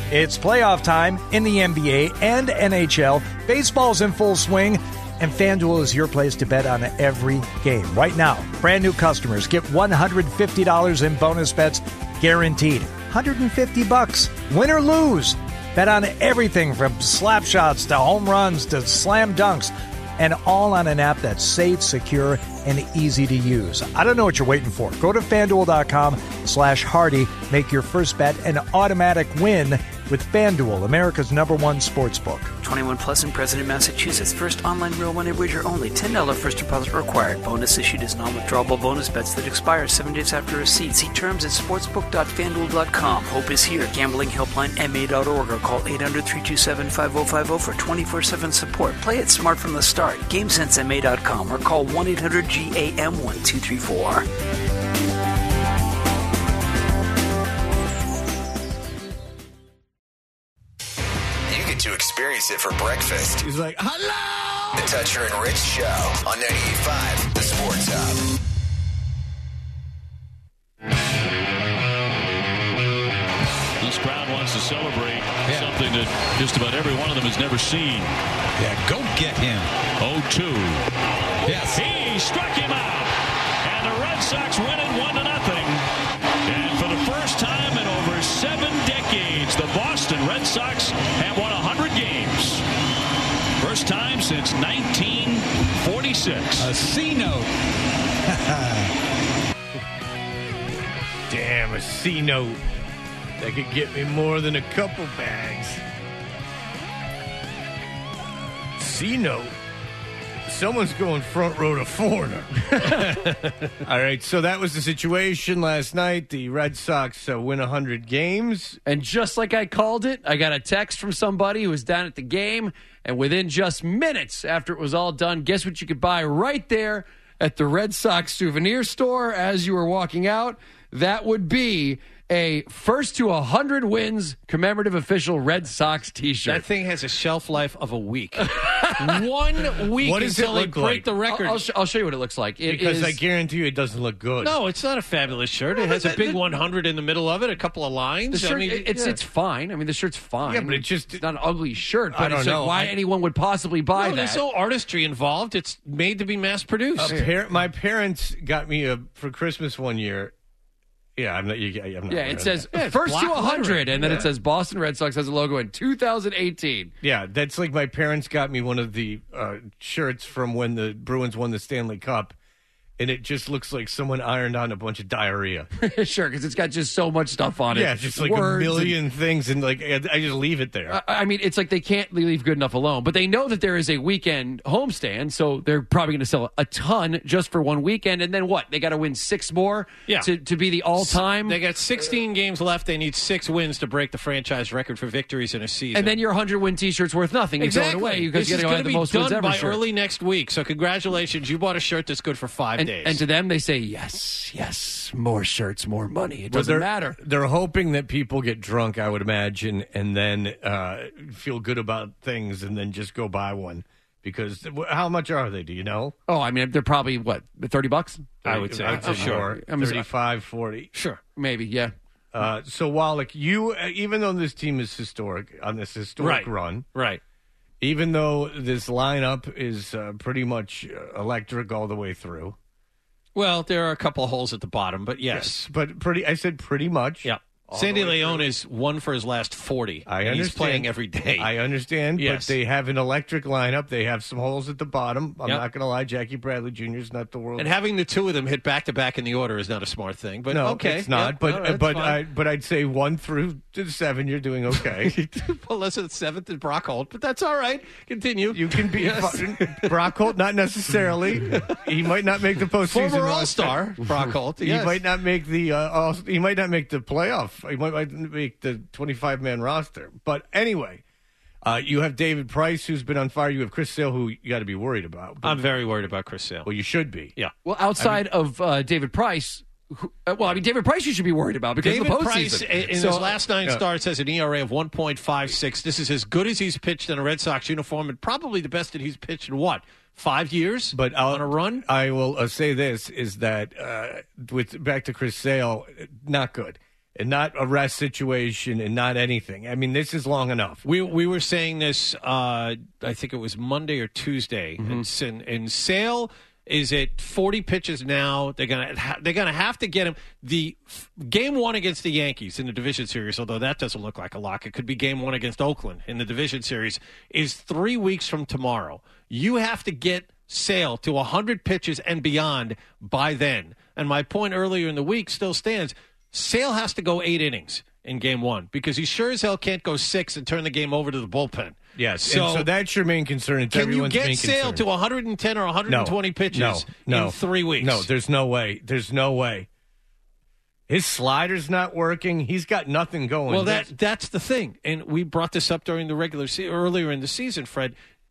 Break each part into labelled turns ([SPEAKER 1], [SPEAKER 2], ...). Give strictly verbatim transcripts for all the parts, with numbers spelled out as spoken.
[SPEAKER 1] It's playoff time in the N B A and N H L. Baseball's in full swing, and FanDuel is your place to bet on every game. Right now, brand new customers get one hundred fifty dollars in bonus bets guaranteed. one hundred fifty bucks, win or lose. Bet on everything from slap shots to home runs to slam dunks, and all on an app that's safe, secure, and easy to use. I don't know what you're waiting for. Go to FanDuel.com slash Hardy. Make your first bet an automatic win with FanDuel, America's number one sports book.
[SPEAKER 2] twenty-one plus and present in Massachusetts. First online real money wager only. ten dollars first deposit required. Bonus issued as non-withdrawable bonus bets that expire seven days after receipt. See terms at sportsbook dot fan duel dot com. Hope is here. Gambling helpline M A dot org or call eight hundred, three two seven, five oh five oh for twenty-four seven support. Play it smart from the start. game sense M A dot com or call one eight hundred G A M one two three four.
[SPEAKER 3] To experience it for breakfast.
[SPEAKER 4] He's like, hello!
[SPEAKER 3] The Toucher and Rich Show on ninety-eight point five, The Sports Hub.
[SPEAKER 5] This crowd wants to celebrate yeah. something that just about every one of them has never seen.
[SPEAKER 4] Yeah, go get him.
[SPEAKER 5] oh two.
[SPEAKER 4] Yes.
[SPEAKER 5] He struck him out. And the Red Sox win it one to nothing. And for the first time in over seven decades, the Boston Red Sox have won one hundred games. First time since nineteen forty-six.
[SPEAKER 4] A C note.
[SPEAKER 6] Damn, a C note. That could get me more than a couple bags. C note. Someone's going front row to foreigner. All right, so that was the situation last night. The Red Sox uh, win one hundred games.
[SPEAKER 7] And just like I called it, I got a text from somebody who was down at the game, and within just minutes after it was all done, guess what you could buy right there at the Red Sox souvenir store as you were walking out? That would be a first to one hundred wins commemorative official Red Sox t-shirt.
[SPEAKER 6] That thing has a shelf life of a week.
[SPEAKER 7] One week
[SPEAKER 6] what does
[SPEAKER 7] until
[SPEAKER 6] it
[SPEAKER 7] they
[SPEAKER 6] look
[SPEAKER 7] break
[SPEAKER 6] like?
[SPEAKER 7] the record. I'll, I'll, sh- I'll show you what it looks like. It
[SPEAKER 6] because
[SPEAKER 7] is,
[SPEAKER 6] I guarantee you it doesn't look good.
[SPEAKER 8] No, it's not a fabulous shirt. It has a big one hundred in the middle of it, a couple of lines.
[SPEAKER 7] The shirt,
[SPEAKER 8] I mean,
[SPEAKER 7] it's
[SPEAKER 8] yeah.
[SPEAKER 7] it's fine. I mean, the shirt's fine.
[SPEAKER 6] Yeah, but it just
[SPEAKER 7] it's not an ugly shirt. But
[SPEAKER 6] I don't
[SPEAKER 7] it's
[SPEAKER 6] know.
[SPEAKER 7] Like why
[SPEAKER 6] I,
[SPEAKER 7] anyone would possibly buy
[SPEAKER 8] no,
[SPEAKER 7] that?
[SPEAKER 8] There's no artistry involved. It's made to be mass produced.
[SPEAKER 6] Par- my parents got me a for Christmas one year. Yeah, I'm not. You, I'm not
[SPEAKER 7] yeah, it says
[SPEAKER 8] yeah,
[SPEAKER 7] first to one hundred,
[SPEAKER 8] lettering.
[SPEAKER 7] and then
[SPEAKER 6] yeah.
[SPEAKER 7] it says Boston Red Sox has a logo in two thousand eighteen.
[SPEAKER 6] Yeah, that's like my parents got me one of the uh, shirts from when the Bruins won the Stanley Cup, and it just looks like someone ironed on a bunch of diarrhea.
[SPEAKER 7] Sure, because it's got just so much stuff on it.
[SPEAKER 6] Yeah, just like
[SPEAKER 7] Words
[SPEAKER 6] a million
[SPEAKER 7] and,
[SPEAKER 6] things, and like I just leave it there.
[SPEAKER 7] I, I mean, it's like they can't leave good enough alone, but they know that there is a weekend homestand, so they're probably going to sell a ton just for one weekend, and then what? They got to win six more
[SPEAKER 8] yeah.
[SPEAKER 7] to, to be the all-time?
[SPEAKER 8] They got sixteen games left. They need six wins to break the franchise record for victories in a season.
[SPEAKER 7] And then your one hundred win T-shirt's worth nothing. You
[SPEAKER 8] exactly.
[SPEAKER 7] throw it away because
[SPEAKER 8] this
[SPEAKER 7] you're going to have the most
[SPEAKER 8] be
[SPEAKER 7] wins
[SPEAKER 8] done
[SPEAKER 7] ever
[SPEAKER 8] by
[SPEAKER 7] shirt.
[SPEAKER 8] early next week, so congratulations. You bought a shirt that's good for five
[SPEAKER 7] and,
[SPEAKER 8] days.
[SPEAKER 7] And to them, they say, yes, yes, more shirts, more money. It
[SPEAKER 6] Well,
[SPEAKER 7] doesn't
[SPEAKER 6] they're,
[SPEAKER 7] matter.
[SPEAKER 6] They're hoping that people get drunk, I would imagine, and then uh, feel good about things and then just go buy one. Because how much are they? Do you know?
[SPEAKER 7] Oh, I mean, they're probably, what, thirty bucks?
[SPEAKER 8] I would say.
[SPEAKER 6] I'd say
[SPEAKER 8] Sure.
[SPEAKER 6] more.
[SPEAKER 7] I mean,
[SPEAKER 6] thirty-five, forty.
[SPEAKER 8] Sure.
[SPEAKER 7] Maybe, yeah.
[SPEAKER 6] Uh, so, Wallach, you, uh, even though this team is historic, on this historic
[SPEAKER 8] Right.
[SPEAKER 6] run,
[SPEAKER 8] Right.
[SPEAKER 6] even though this lineup is uh, pretty much uh, electric all the way through.
[SPEAKER 8] Well, there are a couple of holes at the bottom, but yes.
[SPEAKER 6] yes but pretty, I said pretty much.
[SPEAKER 8] Yeah.
[SPEAKER 6] All
[SPEAKER 8] Sandy
[SPEAKER 6] the way
[SPEAKER 8] Leone
[SPEAKER 6] through.
[SPEAKER 8] is one for his last forty.
[SPEAKER 6] I
[SPEAKER 8] and
[SPEAKER 6] understand.
[SPEAKER 8] He's playing every day.
[SPEAKER 6] I understand,
[SPEAKER 8] Yes.
[SPEAKER 6] but they have an electric lineup. They have some holes at the bottom. I'm
[SPEAKER 8] Yep.
[SPEAKER 6] not going to lie. Jackie Bradley Junior is not the world.
[SPEAKER 8] And having the two of them hit back to back in the order is not a smart thing. But
[SPEAKER 6] no,
[SPEAKER 8] okay,
[SPEAKER 6] it's not.
[SPEAKER 8] Yep.
[SPEAKER 6] But
[SPEAKER 8] No, that's
[SPEAKER 6] but
[SPEAKER 8] fine.
[SPEAKER 6] I but I'd say one through to seven, you're doing okay.
[SPEAKER 8] well, listen, the seventh is Brock Holt, but that's all right. Continue.
[SPEAKER 6] You can be
[SPEAKER 8] Yes.
[SPEAKER 6] Brock Holt, not necessarily. He might not make the postseason.
[SPEAKER 8] Former
[SPEAKER 6] roster.
[SPEAKER 8] All-Star Brock Holt.
[SPEAKER 6] He
[SPEAKER 8] Yes.
[SPEAKER 6] might not make the. Uh, all, he might not make the playoff. He might, might make the twenty-five man roster. But anyway, uh, you have David Price, who's been on fire. You have Chris Sale, who you got to be worried about. But,
[SPEAKER 8] I'm very worried about Chris Sale.
[SPEAKER 6] well, you should be.
[SPEAKER 8] Yeah.
[SPEAKER 7] Well, outside I mean, of uh, David Price, who, uh, well, I mean, David Price you should be worried about because
[SPEAKER 8] David
[SPEAKER 7] of the
[SPEAKER 8] Price,
[SPEAKER 7] postseason.
[SPEAKER 8] in
[SPEAKER 7] So,
[SPEAKER 8] his last nine
[SPEAKER 6] yeah.
[SPEAKER 8] starts, has an E R A of one point five six. This is as good as he's pitched in a Red Sox uniform, and probably the best that he's pitched in what? Five years
[SPEAKER 6] But I'll,
[SPEAKER 8] on a run?
[SPEAKER 6] I will uh, say this, is that uh, with back to Chris Sale, not good. and not a rest situation and not anything. I mean, this is long enough.
[SPEAKER 8] We we were saying this, uh, I think it was Monday or Tuesday,
[SPEAKER 7] Mm-hmm.
[SPEAKER 8] and, and, and Sale is at forty pitches now. They're gonna ha- they're gonna have to get him. The f- game one against the Yankees in the division series, although that doesn't look like a lock, it could be game one against Oakland in the division series, is three weeks from tomorrow. You have to get Sale to one hundred pitches and beyond by then. And my point earlier in the week still stands. Sale has to go eight innings in game one because he sure as hell can't go six and turn the game over to the bullpen.
[SPEAKER 6] Yes,
[SPEAKER 8] so,
[SPEAKER 6] and so that's your main concern. It's
[SPEAKER 8] can you
[SPEAKER 6] everyone's
[SPEAKER 8] get
[SPEAKER 6] main
[SPEAKER 8] Sale
[SPEAKER 6] concern.
[SPEAKER 8] to one hundred ten or one hundred twenty
[SPEAKER 6] no,
[SPEAKER 8] pitches
[SPEAKER 6] no, no,
[SPEAKER 8] in three weeks?
[SPEAKER 6] No, there's no way. There's no way. His slider's not working. He's got nothing going.
[SPEAKER 8] Well, that that's the thing, and we brought this up during the regular se- earlier in the season, Fred.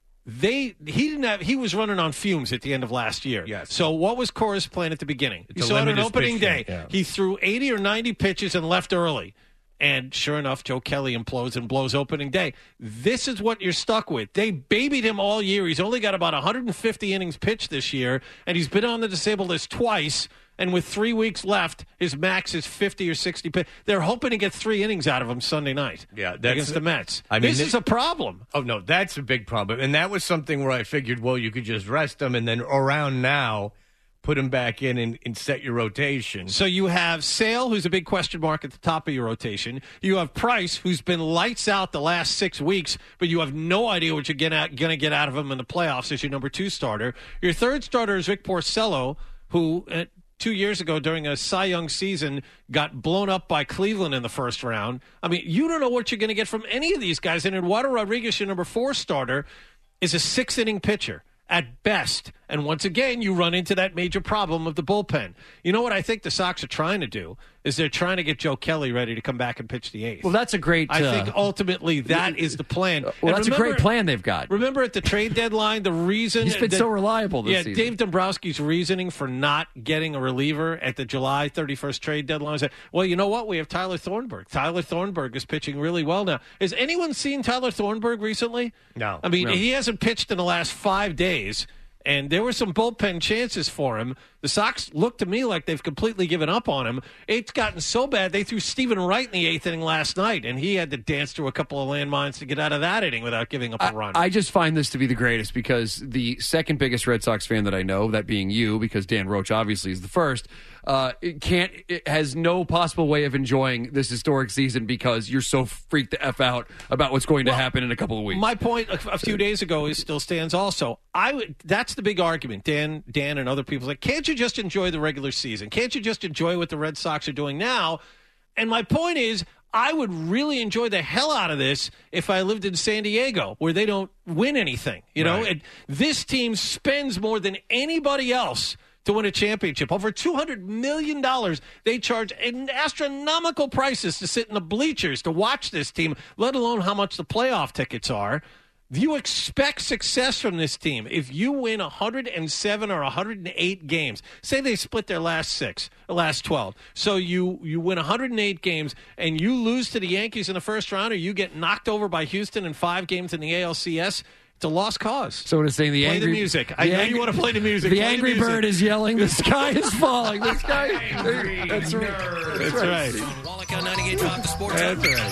[SPEAKER 8] They he didn't have he was running on fumes at the end of last year.
[SPEAKER 6] Yes.
[SPEAKER 8] So what was Cora's plan at the beginning?
[SPEAKER 6] It's
[SPEAKER 8] you
[SPEAKER 6] a
[SPEAKER 8] saw it on
[SPEAKER 6] limited
[SPEAKER 8] opening
[SPEAKER 6] pitch
[SPEAKER 8] day.
[SPEAKER 6] count, yeah.
[SPEAKER 8] He threw eighty or ninety pitches and left early. And sure enough, Joe Kelly implodes and blows opening day. This is what you're stuck with. They babied him all year. He's only got about one hundred fifty innings pitched this year, and he's been on the disabled list twice. And with three weeks left, his max is fifty or sixty. Pitch. They're hoping to get three innings out of him Sunday night.
[SPEAKER 6] Yeah, that's,
[SPEAKER 8] against the Mets.
[SPEAKER 6] I mean,
[SPEAKER 8] this
[SPEAKER 6] this
[SPEAKER 8] is a problem.
[SPEAKER 6] Oh no, that's a big problem, and that was something where I figured, well, you could just rest him, and then around now, put him back in and, and set your rotation.
[SPEAKER 8] So you have Sale, who's a big question mark at the top of your rotation. You have Price, who's been lights out the last six weeks, but you have no idea what you're going to get out of him in the playoffs as your number two starter. Your third starter is Rick Porcello, who uh, two years ago during a Cy Young season got blown up by Cleveland in the first round. I mean, you don't know what you're going to get from any of these guys. And Eduardo Rodriguez, your number four starter, is a six-inning pitcher at best. And once again, you run into that major problem of the bullpen. You know what I think the Sox are trying to do is they're trying to get Joe Kelly ready to come back and pitch the eighth.
[SPEAKER 7] Well, that's a great.
[SPEAKER 8] I
[SPEAKER 7] uh,
[SPEAKER 8] think ultimately that is the plan.
[SPEAKER 7] Well,
[SPEAKER 8] And
[SPEAKER 7] that's
[SPEAKER 8] remember,
[SPEAKER 7] a great plan they've got.
[SPEAKER 8] Remember at the trade deadline, the reason
[SPEAKER 7] He's been
[SPEAKER 8] that-
[SPEAKER 7] so reliable this
[SPEAKER 8] yeah,
[SPEAKER 7] season.
[SPEAKER 8] Dave Dombrowski's reasoning for not getting a reliever at the July thirty-first trade deadline is that, well, you know what? We have Tyler Thornburg. Tyler Thornburg is pitching really well now. Has anyone seen Tyler Thornburg recently?
[SPEAKER 6] No.
[SPEAKER 8] I mean,
[SPEAKER 7] No.
[SPEAKER 8] he hasn't pitched in the last five days. And there were some bullpen chances for him. The Sox look to me like they've completely given up on him. It's gotten so bad, they threw Stephen Wright in the eighth inning last night, and he had to dance through a couple of landmines to get out of that inning without giving up a
[SPEAKER 7] I,
[SPEAKER 8] run.
[SPEAKER 7] I just find this to be the greatest because the second biggest Red Sox fan that I know, that being you, because Dan Roach obviously is the first, uh, it can't, it has no possible way of enjoying this historic season because you're so freaked the F out about what's going to
[SPEAKER 8] Well,
[SPEAKER 7] happen in a couple of weeks.
[SPEAKER 8] My point a, a few days ago is still stands also. I would, that's the big argument. Dan, Dan and other people like, can't you just enjoy the regular season? Can't you just enjoy what the Red Sox are doing now? And my point is, I would really enjoy the hell out of this if I lived in San Diego, where they don't win anything. You know,
[SPEAKER 6] Right.
[SPEAKER 8] and this team spends more than anybody else to win a championship. Over two hundred million dollars. They charge an astronomical prices to sit in the bleachers to watch this team, let alone how much the playoff tickets are. You expect success from this team. If you win one hundred seven or one hundred eight games, say they split their last six, the last twelve. So you, you win one hundred eight games and you lose to the Yankees in the first round, or you get knocked over by Houston in five games in the A L C S, it's a lost cause.
[SPEAKER 7] So to say the
[SPEAKER 8] Play
[SPEAKER 7] angry
[SPEAKER 8] the music. I
[SPEAKER 7] the
[SPEAKER 8] know
[SPEAKER 7] angry-
[SPEAKER 8] you want to play the music.
[SPEAKER 7] The
[SPEAKER 8] Play
[SPEAKER 7] angry
[SPEAKER 8] music.
[SPEAKER 7] bird is yelling. The sky is falling. The sky. That's right.
[SPEAKER 8] That's right.
[SPEAKER 3] Wallach on ninety-eight Talk, the sports.
[SPEAKER 8] That's right.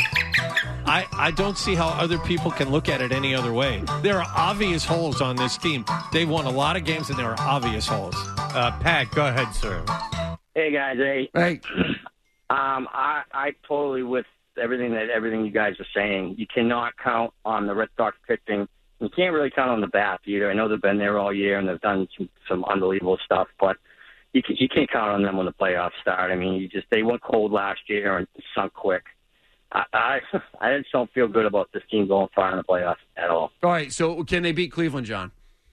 [SPEAKER 8] I, I don't see how other people can look at it any other way. There are obvious holes on this team. They've won a lot of games, and there are obvious holes.
[SPEAKER 6] Uh, Pat, go ahead, sir.
[SPEAKER 9] Hey guys, hey.
[SPEAKER 7] Hey,
[SPEAKER 9] Um, I I totally with everything that everything you guys are saying. You cannot count on the Red Sox pitching. You can't really count on the bats either. I know they've been there all year and they've done some, some unbelievable stuff, but you can, you can't count on them when the playoffs start. I mean, you just they went cold last year and sunk quick. I I, I just don't feel good about this team going far in the playoffs at all.
[SPEAKER 7] all right. So can they beat Cleveland, John?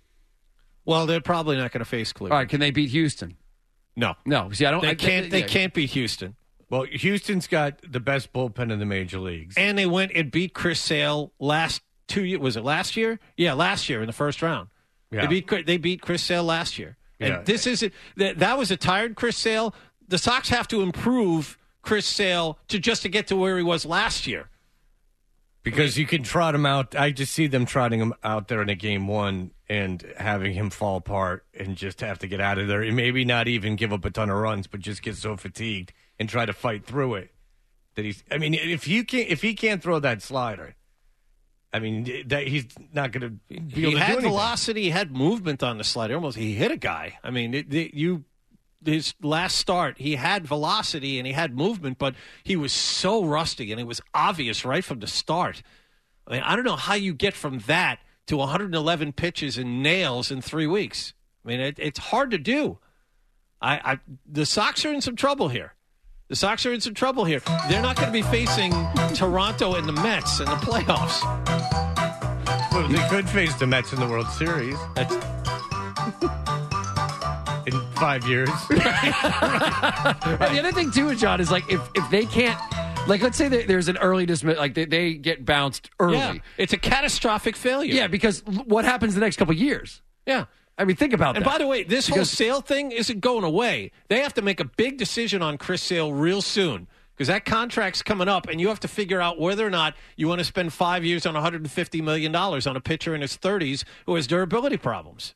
[SPEAKER 8] Well, they're probably not going to face Cleveland.
[SPEAKER 7] All right. Can they beat Houston?
[SPEAKER 8] No,
[SPEAKER 7] No. See, I don't.
[SPEAKER 8] they
[SPEAKER 7] I-
[SPEAKER 8] can't. They
[SPEAKER 7] yeah.
[SPEAKER 8] can't beat Houston.
[SPEAKER 6] Well, Houston's got the best bullpen in the major leagues.
[SPEAKER 8] And they went and beat Chris Sale last two years. Was it last year? Yeah, last year in the first round.
[SPEAKER 6] Yeah.
[SPEAKER 8] They beat Chris- they beat Chris Sale last year. And
[SPEAKER 6] Yeah.
[SPEAKER 8] this isn't that. That was a tired Chris Sale. The Sox have to improve Chris Sale to just to get to where he was last year.
[SPEAKER 6] Because you can trot him out. I just see them trotting him out there in a game one and having him fall apart and just have to get out of there. And maybe not even give up a ton of runs, but just get so fatigued and try to fight through it. that he's. I mean, if you can't, if he can't throw that slider, I mean, that he's not going to be able
[SPEAKER 8] He
[SPEAKER 6] to do
[SPEAKER 8] had
[SPEAKER 6] anything.
[SPEAKER 8] velocity, he had movement on the slider. Almost, he hit a guy. I mean, it, it, you. His last start, he had velocity and he had movement, but he was so rusty, and it was obvious right from the start. I mean, I don't know how you get from that to one hundred eleven pitches and nails in three weeks. I mean, it, it's hard to do. I, I the Sox are in some trouble here. The Sox are in some trouble here. They're not going to be facing Toronto and the Mets in the playoffs.
[SPEAKER 6] Well, they could face the Mets in the World Series.
[SPEAKER 8] That's,
[SPEAKER 6] in five years.
[SPEAKER 7] And the other thing too, John, is like if if they can't, like let's say that there's an early dismiss, like they, they get bounced early.
[SPEAKER 8] yeah, it's a catastrophic failure.
[SPEAKER 7] Yeah, because what happens the next couple of years?
[SPEAKER 8] Yeah.
[SPEAKER 7] I mean, think about
[SPEAKER 8] and
[SPEAKER 7] that.
[SPEAKER 8] And by the way, this
[SPEAKER 7] because,
[SPEAKER 8] whole Sale thing isn't going away. They have to make a big decision on Chris Sale real soon because that contract's coming up, and you have to figure out whether or not you want to spend five years on one hundred fifty million dollars on a pitcher in his thirties who has durability problems.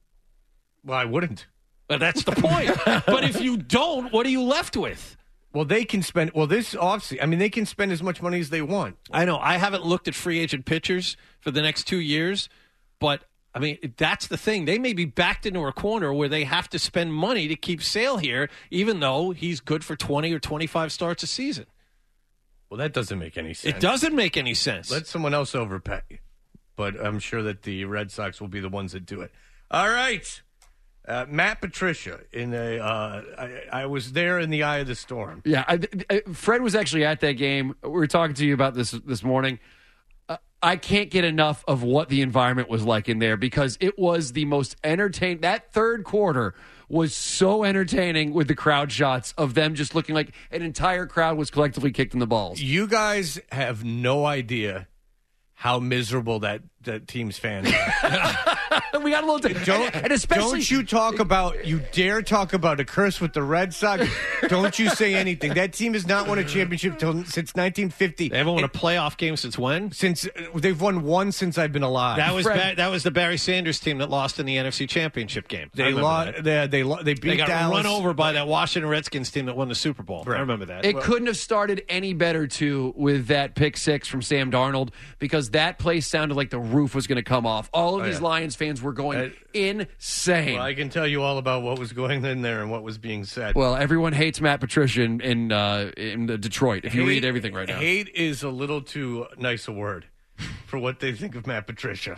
[SPEAKER 6] Well, I wouldn't.
[SPEAKER 8] But that's the point. But if you don't, what are you left with?
[SPEAKER 6] Well, they can spend. Well, this offseason, I mean, they can spend as much money as they want.
[SPEAKER 8] I know. I haven't looked at free agent pitchers for the next two years, but I mean, that's the thing. They may be backed into a corner where they have to spend money to keep Sale here, even though he's good for twenty or twenty-five starts a season.
[SPEAKER 6] Well, that doesn't make any sense.
[SPEAKER 8] It doesn't make any sense.
[SPEAKER 6] Let someone else overpay. But I'm sure that the Red Sox will be the ones that do it. All right. Uh, Matt Patricia, in a, uh, I, I was there in the eye of the storm.
[SPEAKER 7] Yeah, I, I, Fred was actually at that game. We were talking to you about this this morning. Uh, I can't get enough of what the environment was like in there because it was the most entertaining. That third quarter was so entertaining with the crowd shots of them just looking like an entire crowd was collectively kicked in the balls.
[SPEAKER 6] You guys have no idea how miserable that, that team's fans are.
[SPEAKER 7] We got a little, t-
[SPEAKER 6] don't,
[SPEAKER 7] and, and especially
[SPEAKER 6] don't you talk about, you dare talk about a curse with the Red Sox. Don't you say anything. That team has not won a championship till, since nineteen fifty.
[SPEAKER 8] They haven't won
[SPEAKER 6] it,
[SPEAKER 8] a playoff game since when?
[SPEAKER 6] Since they've won one since I've been alive.
[SPEAKER 8] That was
[SPEAKER 7] Fred,
[SPEAKER 8] ba- that was the Barry Sanders team that lost in the N F C Championship game.
[SPEAKER 6] They lost. They, they they beat
[SPEAKER 8] They got
[SPEAKER 6] Dallas.
[SPEAKER 8] run over by that Washington Redskins team that won the Super Bowl.
[SPEAKER 6] Right.
[SPEAKER 8] I remember that.
[SPEAKER 7] It couldn't have started any better, too, with that pick six from Sam Darnold because that place sounded like the roof was going to come off. All of
[SPEAKER 6] Oh,
[SPEAKER 7] these
[SPEAKER 6] yeah.
[SPEAKER 7] Lions fans were going
[SPEAKER 6] Uh,
[SPEAKER 7] insane.
[SPEAKER 6] Well, I can tell you all about what was going in there and what was being said.
[SPEAKER 7] Well, everyone hates Matt Patricia in in, uh, in Detroit. If you read everything right now,
[SPEAKER 6] hate is a little too nice a word for what they think of Matt Patricia.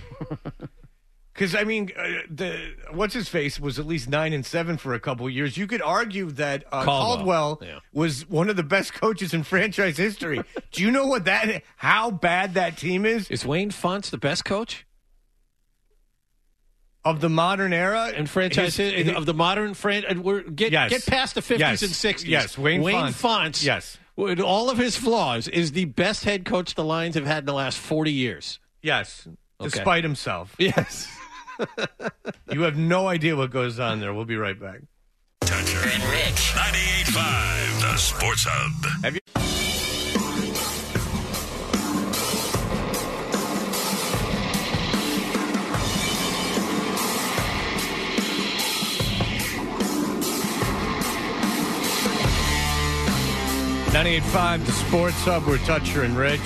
[SPEAKER 6] Because I mean, uh, the what's his face was at least nine and seven for a couple of years. You could argue that uh,
[SPEAKER 8] Caldwell,
[SPEAKER 6] Caldwell
[SPEAKER 8] yeah.
[SPEAKER 6] was one of the best coaches in franchise history. Do you know what that? How bad that team is?
[SPEAKER 8] Is Wayne Fonts the best coach
[SPEAKER 6] Of the modern era
[SPEAKER 8] in franchise
[SPEAKER 6] his-
[SPEAKER 8] his, of the modern franchise? We're get
[SPEAKER 6] Yes.
[SPEAKER 8] get past the fifties
[SPEAKER 6] Yes.
[SPEAKER 8] and sixties.
[SPEAKER 6] Yes, Wayne Fonts.
[SPEAKER 8] Fonts.
[SPEAKER 6] Yes.
[SPEAKER 8] With all of his flaws, is the best head coach the Lions have had in the last forty years.
[SPEAKER 6] Yes,
[SPEAKER 8] Okay.
[SPEAKER 6] despite himself.
[SPEAKER 8] Yes.
[SPEAKER 6] You have no idea what goes on there. We'll be right back.
[SPEAKER 3] Toucher and Rich. ninety-eight point five, the Sports Hub.
[SPEAKER 6] Have you? ninety-eight point five, the Sports Hub. We're Toucher and Rich.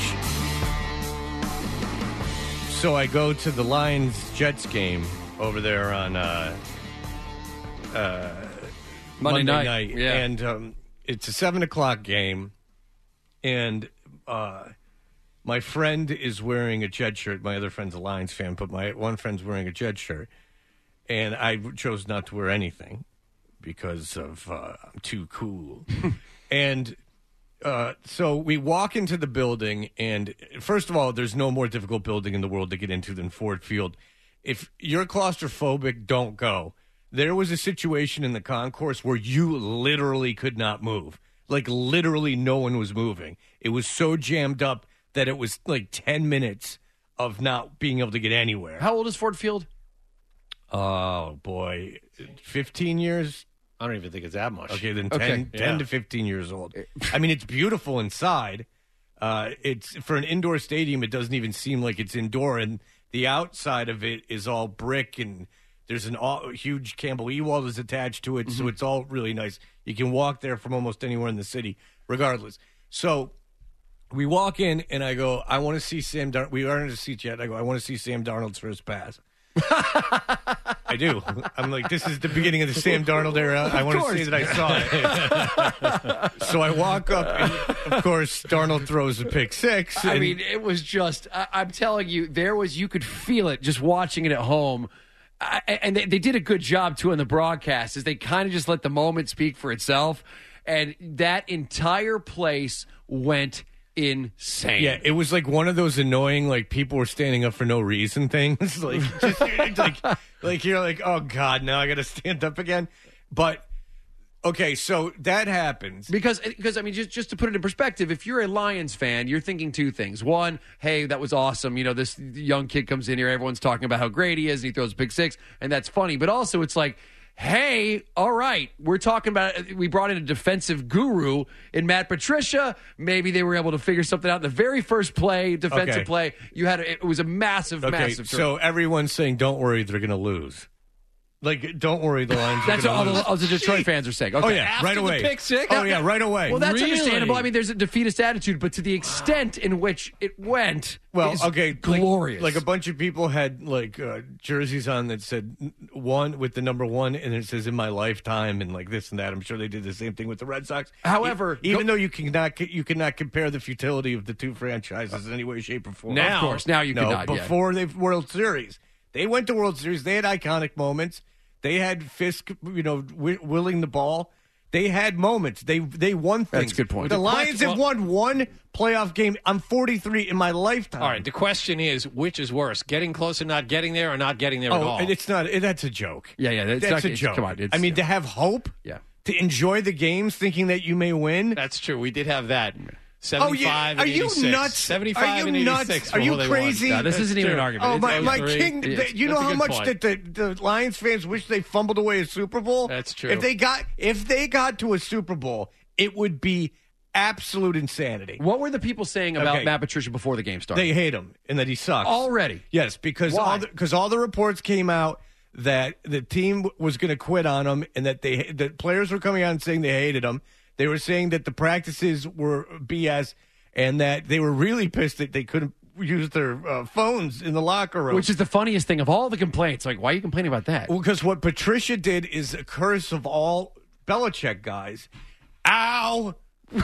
[SPEAKER 6] So I go to the Lions-Jets game over there on uh, uh,
[SPEAKER 7] Monday
[SPEAKER 6] Monday,
[SPEAKER 7] night,
[SPEAKER 6] night.
[SPEAKER 7] yeah.
[SPEAKER 6] And um, it's a seven o'clock game. And uh, my friend is wearing a Jet shirt. My other friend's a Lions fan, but my one friend's wearing a Jet shirt. And I chose not to wear anything because of uh, I'm too cool. and... Uh, so we walk into the building, and first of all, there's no more difficult building in the world to get into than Ford Field. If you're claustrophobic, don't go. There was a situation in the concourse where you literally could not move. Like, literally no one was moving. It was so jammed up that it was like ten minutes of not being able to get anywhere.
[SPEAKER 7] how old is Ford Field?
[SPEAKER 6] Oh, boy. fifteen years?
[SPEAKER 8] I don't even think it's that much.
[SPEAKER 6] Okay, then
[SPEAKER 7] Okay,
[SPEAKER 6] ten,
[SPEAKER 8] yeah.
[SPEAKER 6] ten to fifteen years old. I mean, it's beautiful inside. Uh, it's for an indoor stadium. It doesn't even seem like it's indoor, and the outside of it is all brick, and there's an all, huge Campbell E-wall that's attached to it,
[SPEAKER 7] Mm-hmm.
[SPEAKER 6] so it's all really nice. You can walk there from almost anywhere in the city, regardless. So we walk in, and I go, I want to see Sam Darnold. We aren't in the seat yet. I go, I want to see Sam Darnold's first pass. I do. I'm like, this is the beginning of the Sam Darnold era. I want to say that I saw it. So I walk up, and of course, Darnold throws a pick six.
[SPEAKER 7] I mean, it was just, I, I'm telling you, there was, you could feel it just watching it at home. I, and they, they did a good job, too, in the broadcast, is they kind of just let the moment speak for itself. And that entire place went insane.
[SPEAKER 6] Yeah, it was like one of those annoying, like, people were standing up for no reason things. like, just, like, like, you're like, oh, God, now I got to stand up again. But, okay, so that happens.
[SPEAKER 7] Because, because I mean, just, just to put it in perspective, if you're a Lions fan, you're thinking two things. One, hey, that was awesome. You know, this young kid comes in here, everyone's talking about how great he is, and he throws a pick six, and that's funny. But also, it's like, hey, all right, we're talking about, we brought in a defensive guru in Matt Patricia. Maybe they were able to figure something out in the very first play, defensive
[SPEAKER 6] Okay.
[SPEAKER 7] play. You had, it was a massive,
[SPEAKER 6] Okay,
[SPEAKER 7] massive.
[SPEAKER 6] so everyone's saying, don't worry, they're going to lose. Like, don't worry, the Lions are
[SPEAKER 7] That's what all
[SPEAKER 6] going to
[SPEAKER 7] the,
[SPEAKER 6] lose.
[SPEAKER 7] all the Detroit fans are saying. Okay.
[SPEAKER 6] Oh, yeah,
[SPEAKER 8] After
[SPEAKER 6] right
[SPEAKER 8] the
[SPEAKER 6] away.
[SPEAKER 8] pick six?
[SPEAKER 6] Oh, yeah, right away.
[SPEAKER 7] Well, that's
[SPEAKER 8] Really?
[SPEAKER 7] understandable. I mean, there's a defeatist attitude, but to the extent in which it went,
[SPEAKER 6] Well,
[SPEAKER 7] is
[SPEAKER 6] okay,
[SPEAKER 7] glorious.
[SPEAKER 6] Like, like a bunch of people had like uh, jerseys on that said one with the number one, and it says "in my lifetime" and like this and that. I'm sure they did the same thing with the Red Sox.
[SPEAKER 7] However,
[SPEAKER 6] e- even
[SPEAKER 7] go-
[SPEAKER 6] though you cannot you cannot compare the futility of the two franchises in any way, shape, or form.
[SPEAKER 8] Now-
[SPEAKER 7] of course, now you
[SPEAKER 6] no,
[SPEAKER 7] cannot. yeah.
[SPEAKER 6] before they World Series, they went to World Series. They had iconic moments. They had Fisk, you know, w- willing the ball. They had moments. They they won things.
[SPEAKER 7] That's a good point.
[SPEAKER 6] The
[SPEAKER 8] The
[SPEAKER 6] Lions
[SPEAKER 8] question-
[SPEAKER 6] have won one playoff game. I'm forty-three in my lifetime.
[SPEAKER 8] All right, the question is, which is worse, getting close and not getting there or not getting there at
[SPEAKER 6] Oh,
[SPEAKER 8] all?
[SPEAKER 6] and it's not. It, that's a joke.
[SPEAKER 7] Yeah, yeah, that's
[SPEAKER 6] that's
[SPEAKER 7] not-
[SPEAKER 6] a
[SPEAKER 7] it's-
[SPEAKER 6] joke.
[SPEAKER 7] come on, it's-
[SPEAKER 6] I mean,
[SPEAKER 7] yeah.
[SPEAKER 6] to have hope.
[SPEAKER 7] Yeah.
[SPEAKER 6] To enjoy the games, thinking that you may win.
[SPEAKER 8] That's true. We did have that.
[SPEAKER 6] Oh yeah.
[SPEAKER 8] seventy-five
[SPEAKER 6] Are
[SPEAKER 8] and
[SPEAKER 6] you
[SPEAKER 8] eighty-six.
[SPEAKER 6] nuts?
[SPEAKER 8] seventy-five
[SPEAKER 6] Are you
[SPEAKER 8] and
[SPEAKER 6] nuts?
[SPEAKER 8] eighty-six.
[SPEAKER 6] Are you
[SPEAKER 8] before they won.
[SPEAKER 6] crazy?
[SPEAKER 7] No, this
[SPEAKER 8] That's
[SPEAKER 7] isn't even an
[SPEAKER 8] true.
[SPEAKER 7] argument.
[SPEAKER 6] Oh
[SPEAKER 7] It's
[SPEAKER 6] my, my
[SPEAKER 8] three.
[SPEAKER 6] king!
[SPEAKER 8] Yes,
[SPEAKER 6] the- you
[SPEAKER 8] that's
[SPEAKER 6] know
[SPEAKER 8] a
[SPEAKER 6] how
[SPEAKER 8] good
[SPEAKER 6] much
[SPEAKER 8] point.
[SPEAKER 6] that the, the Lions fans wish they fumbled away a Super Bowl.
[SPEAKER 8] That's true.
[SPEAKER 6] If they got if they got to a Super Bowl, it would be absolute insanity.
[SPEAKER 7] What were the people saying about
[SPEAKER 6] Okay.
[SPEAKER 7] Matt Patricia before the game started?
[SPEAKER 6] They hate him and that he sucks
[SPEAKER 7] Already?
[SPEAKER 6] Yes, because
[SPEAKER 7] Why?
[SPEAKER 6] all because all the reports came out that the team w- was going to quit on him, and that they that players were coming out and saying they hated him. They were saying that the practices were B S, and that they were really pissed that they couldn't use their uh, phones in the locker room.
[SPEAKER 7] Which is the funniest thing of all the complaints. Like, why are you complaining about that?
[SPEAKER 6] Well, because what Patricia did is a curse of all Belichick guys. Ow!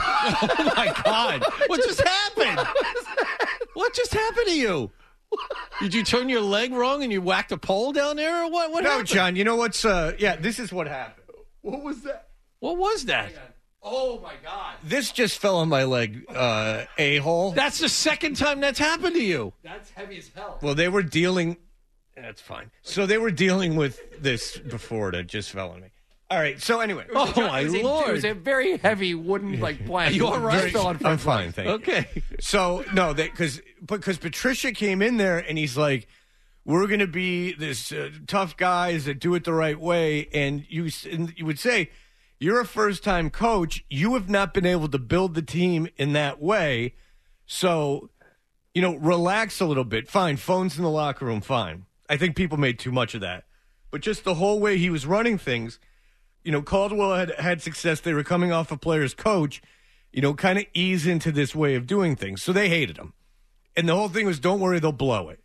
[SPEAKER 8] Oh my God! What just happened? What just happened to you? Did you turn your leg wrong and you whacked a pole down there, or what? What
[SPEAKER 6] No,
[SPEAKER 8] happened?
[SPEAKER 6] John. You know what's? Uh, yeah, this is what happened. What was that?
[SPEAKER 8] What was that?
[SPEAKER 7] Oh, my God.
[SPEAKER 6] This just fell on my leg, uh, a hole.
[SPEAKER 8] That's the second time that's happened to you.
[SPEAKER 7] That's heavy as hell.
[SPEAKER 6] Well, they were dealing. That's fine. So they were dealing with this before it just fell on me. All right. So anyway,
[SPEAKER 8] Oh my
[SPEAKER 7] it was a, It
[SPEAKER 8] Lord!
[SPEAKER 7] was a very heavy wooden, like, plank.
[SPEAKER 8] Are you all right?
[SPEAKER 7] Just fell on
[SPEAKER 6] I'm
[SPEAKER 7] front
[SPEAKER 6] fine. Thank you.
[SPEAKER 8] Okay.
[SPEAKER 6] So no, because because Patricia came in there and he's like, "We're going to be this uh, tough guys that do it the right way," and you s- and you would say, "You're a first time coach. You have not been able to build the team in that way, so you know, relax a little bit. Fine, phones in the locker room. Fine. I think people made too much of that, but just the whole way he was running things." You know, Caldwell had had success. They were coming off a player's coach, you know, kind of ease into this way of doing things. So they hated him. And the whole thing was, don't worry, they'll blow it.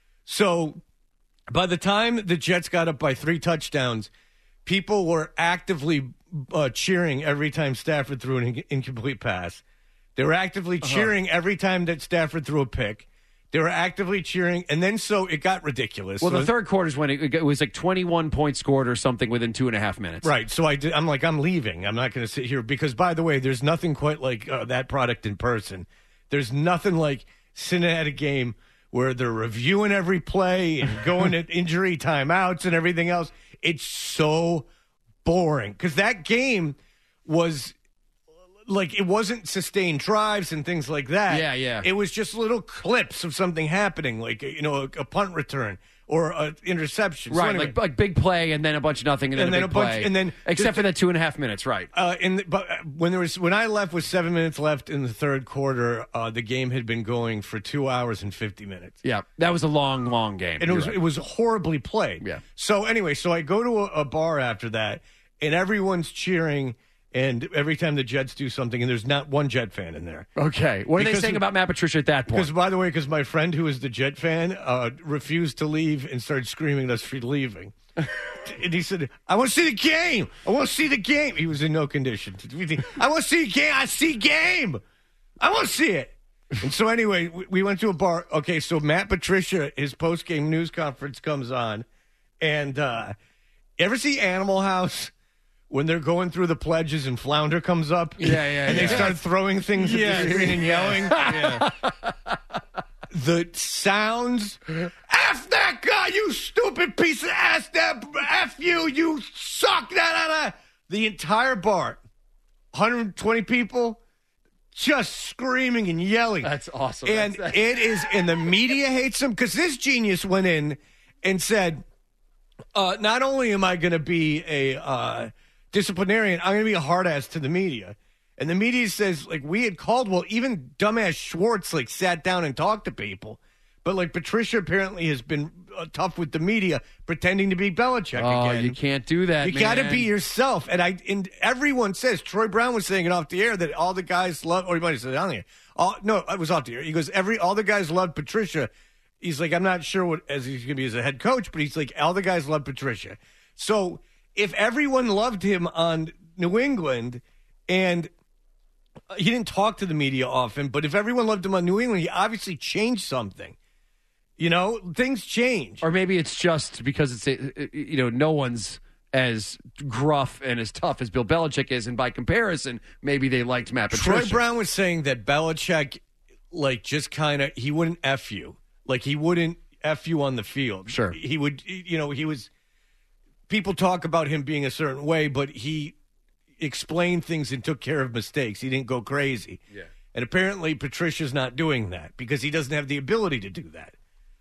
[SPEAKER 6] So by the time the Jets got up by three touchdowns, people were actively uh, cheering every time Stafford threw an in- incomplete pass. They were actively cheering every time that Stafford threw a pick. They were actively cheering, and then so it got ridiculous.
[SPEAKER 7] Well,
[SPEAKER 6] So-
[SPEAKER 7] the third quarter is when it, it was like twenty-one points scored or something within two and a half minutes.
[SPEAKER 6] Right. So I did, I'm like, I'm leaving. I'm not going to sit here because, by the way, there's nothing quite like uh, that product in person. There's nothing like sitting at a game where they're reviewing every play and going at injury timeouts and everything else. It's so boring because that game was like, it wasn't sustained drives and things like that.
[SPEAKER 7] Yeah, yeah.
[SPEAKER 6] It was just little clips of something happening, like, you know, a, a punt return or an interception. So
[SPEAKER 7] Right,
[SPEAKER 6] anyway,
[SPEAKER 7] like like big play and then a bunch of nothing and then,
[SPEAKER 6] And
[SPEAKER 7] a
[SPEAKER 6] then
[SPEAKER 7] big
[SPEAKER 6] a bunch-
[SPEAKER 7] play.
[SPEAKER 6] and then
[SPEAKER 7] except
[SPEAKER 6] the-
[SPEAKER 7] for that two and a half minutes, right?
[SPEAKER 6] Uh, in the, but uh, when there was when I left with seven minutes left in the third quarter, uh, the game had been going for two hours and fifty minutes,
[SPEAKER 7] Yeah, that was a long, long game.
[SPEAKER 6] and it
[SPEAKER 7] You're
[SPEAKER 6] was
[SPEAKER 7] right.
[SPEAKER 6] it was horribly played.
[SPEAKER 7] Yeah.
[SPEAKER 6] So anyway, so I go to a, a bar after that, and everyone's cheering, And every time the Jets do something, and there's not one Jet fan in there.
[SPEAKER 7] Okay. What are
[SPEAKER 6] Because
[SPEAKER 7] they saying
[SPEAKER 6] of-
[SPEAKER 7] about Matt Patricia at that point?
[SPEAKER 6] Because, by the way, because my friend who is the Jet fan uh, refused to leave and started screaming at us for leaving. And he said, I want to see the game. I want to see the game. He was in no condition. I want to see the game. I see game. I want to see it. And so anyway, we, we went to a bar. Okay, so Matt Patricia, his post-game news conference comes on. And uh, ever see Animal House? When they're going through the pledges and Flounder comes up,
[SPEAKER 7] Yeah, yeah,
[SPEAKER 6] and
[SPEAKER 7] yeah.
[SPEAKER 6] they start throwing things at
[SPEAKER 8] Yeah.
[SPEAKER 6] the screen and yelling.
[SPEAKER 8] Yeah.
[SPEAKER 6] The sounds, F that guy, you stupid piece of ass, that F you, you suck, da, da, da. The entire bar, one hundred twenty people, just screaming and yelling.
[SPEAKER 7] That's awesome.
[SPEAKER 6] And
[SPEAKER 7] That's-
[SPEAKER 6] it is, and the media hates him because this genius went in and said, uh, not only am I going to be a uh, disciplinarian, I'm going to be a hard ass to the media. And the media says, like, we had called, well, even dumbass Schwartz, like, sat down and talked to people. But, like, Patricia apparently has been uh, tough with the media, pretending to be Belichick
[SPEAKER 7] oh,
[SPEAKER 6] again.
[SPEAKER 7] you can't do that,
[SPEAKER 6] You
[SPEAKER 7] man.
[SPEAKER 6] got to be yourself. And I, and everyone says, Troy Brown was saying it off the air that all the guys love, or he might have said it on the air. All, no, it was off the air. He goes, every, all the guys loved Patricia. He's like, I'm not sure what, as he's going to be as a head coach, but he's like, all the guys love Patricia. So if everyone loved him on New England and he didn't talk to the media often, but if everyone loved him on New England, he obviously changed something. You know, things change.
[SPEAKER 7] Or maybe it's just because it's, a, you know, no one's as gruff and as tough as Bill Belichick is, and by comparison, maybe they liked Matt Patricia.
[SPEAKER 6] Troy Brown was saying that Belichick, like, just kind of, he wouldn't F you. Like, he wouldn't F you on the field.
[SPEAKER 7] Sure.
[SPEAKER 6] He would, you know, he was, people talk about him being a certain way, but he explained things and took care of mistakes. He didn't go crazy.
[SPEAKER 7] Yeah.
[SPEAKER 6] And apparently Patricia's not doing that because he doesn't have the ability to do that.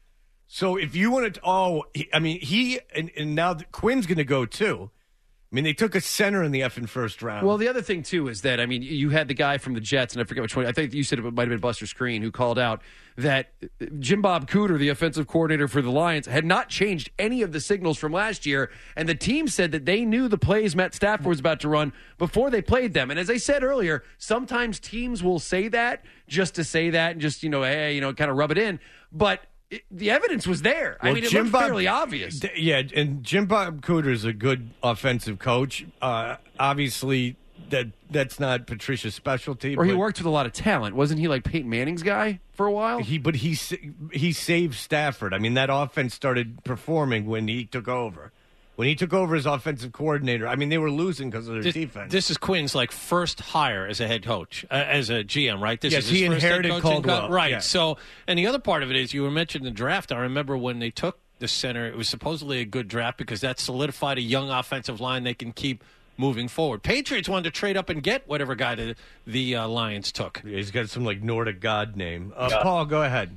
[SPEAKER 6] So if you want to, oh, he, I mean, he, and, and now Quinn's going to go too. I mean, they took a center in the effing first round.
[SPEAKER 7] Well, the other thing, too, is that, I mean, you had the guy from the Jets, and I forget which one. I think you said it might have been Buster Screen, who called out that Jim Bob Cooter, the offensive coordinator for the Lions, had not changed any of the signals from last year. And the team said that they knew the plays Matt Stafford was about to run before they played them. And as I said earlier, sometimes teams will say that just to say that and just, you know, hey, you know, kind of rub it in. But it, the evidence was there. I
[SPEAKER 6] Well,
[SPEAKER 7] mean, it
[SPEAKER 6] Jim
[SPEAKER 7] looked
[SPEAKER 6] Bob-
[SPEAKER 7] fairly obvious.
[SPEAKER 6] D- Yeah, and Jim Bob Cooter is a good offensive coach. Uh, obviously, that that's not Patricia's specialty.
[SPEAKER 7] Or he
[SPEAKER 6] but
[SPEAKER 7] worked with a lot of talent. Wasn't he like Peyton Manning's guy for a while?
[SPEAKER 6] He, but he sa- he saved Stafford. I mean, that offense started performing when he took over. When he took over as offensive coordinator, I mean, they were losing because of their
[SPEAKER 8] This,
[SPEAKER 6] defense.
[SPEAKER 8] this is Quinn's like first hire as a head coach, uh, as a G M, right? This
[SPEAKER 6] Yes,
[SPEAKER 8] is his
[SPEAKER 6] he
[SPEAKER 8] first head
[SPEAKER 6] inherited
[SPEAKER 8] coaching
[SPEAKER 6] Caldwell.
[SPEAKER 8] co- right?
[SPEAKER 6] Yeah.
[SPEAKER 8] So, and the other part of it is you were mentioning the draft. I remember when they took the center, it was supposedly a good draft because that solidified a young offensive line they can keep moving forward. Patriots wanted to trade up and get whatever guy the, the uh, Lions took.
[SPEAKER 6] Yeah, he's got some like Nordic god name. Uh, Paul, go ahead.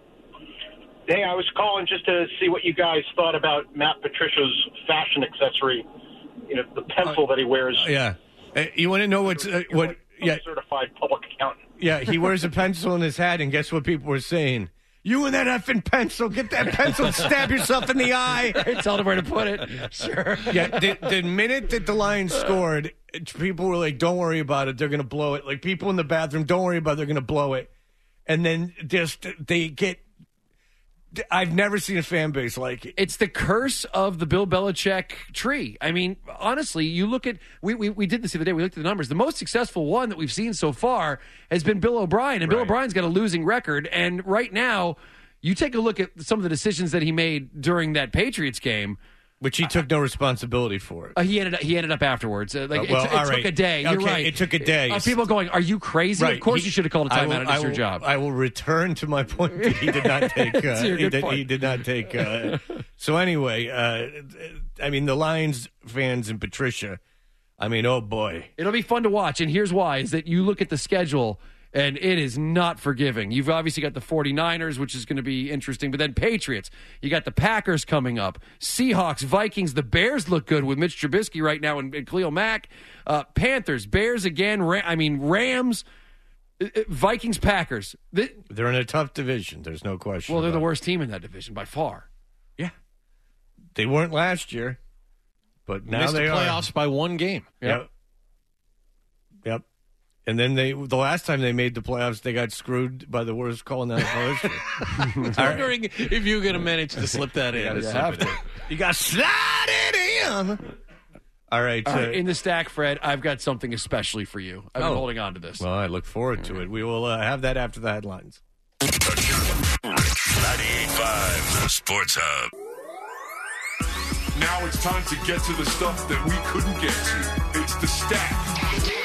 [SPEAKER 10] Hey, I was calling just to see what you guys thought about Matt Patricia's fashion accessory. You know, the pencil that he wears.
[SPEAKER 6] Yeah, Uh, you want to know what's uh, what?
[SPEAKER 10] Like
[SPEAKER 6] Yeah,
[SPEAKER 10] certified public accountant.
[SPEAKER 6] yeah. He wears a pencil in his hat, and guess what people were saying? You and that effing pencil, get that pencil and stab yourself in the eye.
[SPEAKER 7] Tell them where to put it. Sure.
[SPEAKER 6] Yeah, the, the minute that the Lions scored, people were like, don't worry about it. They're going to blow it. Like people in the bathroom, don't worry about it. They're going to blow it. And then just they get – I've never seen a fan base like it.
[SPEAKER 7] It's the curse of the Bill Belichick tree. I mean, honestly, you look at we, – we, we did this the other day. We looked at the numbers. The most successful one that we've seen so far has been Bill O'Brien. And Bill
[SPEAKER 6] Right.
[SPEAKER 7] O'Brien's got a losing record. And right now, you take a look at some of the decisions that he made during that Patriots game –
[SPEAKER 6] Which he took no responsibility for.
[SPEAKER 7] Uh, he ended up. He ended up afterwards. Uh, like
[SPEAKER 6] Uh, well,
[SPEAKER 7] it, it
[SPEAKER 6] all
[SPEAKER 7] took
[SPEAKER 6] right.
[SPEAKER 7] a day. You're
[SPEAKER 6] Okay,
[SPEAKER 7] right.
[SPEAKER 6] it took a day.
[SPEAKER 7] Uh, people going, "Are you crazy?"
[SPEAKER 6] Right.
[SPEAKER 7] Of course,
[SPEAKER 6] He-
[SPEAKER 7] you should have called a
[SPEAKER 6] I
[SPEAKER 7] timeout.
[SPEAKER 6] will-
[SPEAKER 7] and
[SPEAKER 6] I
[SPEAKER 7] it's your
[SPEAKER 6] will-
[SPEAKER 7] job.
[SPEAKER 6] I will return to my point that he did not take. Uh,
[SPEAKER 7] It's your
[SPEAKER 6] he,
[SPEAKER 7] good
[SPEAKER 6] did,
[SPEAKER 7] point.
[SPEAKER 6] he did not take. Uh, so anyway, uh, I mean, the Lions fans and Patricia. I mean, oh boy,
[SPEAKER 7] It'll be fun to watch, and here's why: is that you look at the schedule, and it is not forgiving. You've obviously got the 49ers, which is going to be interesting, but then Patriots. You got the Packers coming up, Seahawks, Vikings. The Bears look good with Mitch Trubisky right now and, and Khalil Mack. Uh, Panthers, Bears again. Ra- I mean, Rams, uh, uh, Vikings, Packers. Th-
[SPEAKER 6] they're in a tough division. There's no question.
[SPEAKER 7] well, they're the
[SPEAKER 6] about it.
[SPEAKER 7] worst team in that division by far.
[SPEAKER 6] Yeah, they weren't last year, but now
[SPEAKER 8] Missed
[SPEAKER 6] they
[SPEAKER 8] the playoffs
[SPEAKER 6] are.
[SPEAKER 8] by one game.
[SPEAKER 6] Yeah. And then they, the last time they made the playoffs, they got screwed by the worst call in N F L history.
[SPEAKER 8] I'm wondering if you're going to manage to slip that in.
[SPEAKER 7] You have to.
[SPEAKER 6] You got to slide it in. All right.
[SPEAKER 7] All
[SPEAKER 6] uh,
[SPEAKER 7] right, in the stack, Fred, I've got something especially for you. I've been
[SPEAKER 6] Oh.
[SPEAKER 7] holding on to this.
[SPEAKER 6] Well, I look forward to it. We will uh, have that after the headlines.
[SPEAKER 3] ninety-eight point five, the Sports Hub.
[SPEAKER 11] Now it's time to get to the stuff that we couldn't get to. It's the stack.